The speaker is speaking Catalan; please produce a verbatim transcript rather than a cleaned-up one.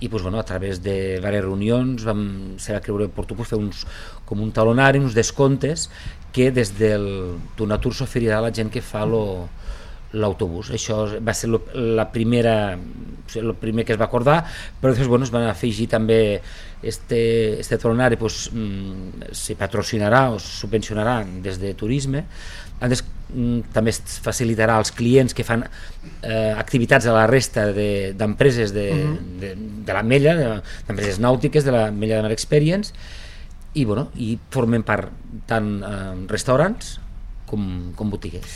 i doncs, bueno, a través de diverses reunions vam, se va creure oportú fer uns, com un talonari, uns descomptes que des del Donatur s'oferirà a la gent que fa lo, l'autobús. Això va ser lo, la primera, el primer que es va acordar, però després, bueno, es van afegir també este, este talonari, pues, mm, se patrocinarà o subvencionarà des de turisme. Antes, mm, també es facilitarà als clients que fan eh, activitats a la resta d'empreses de, de, uh-huh. de, de la Mella, d'empreses nàutiques, de la Mella de Mar Experience, i, bueno, i formen part tant eh, restaurants com, com botiguers.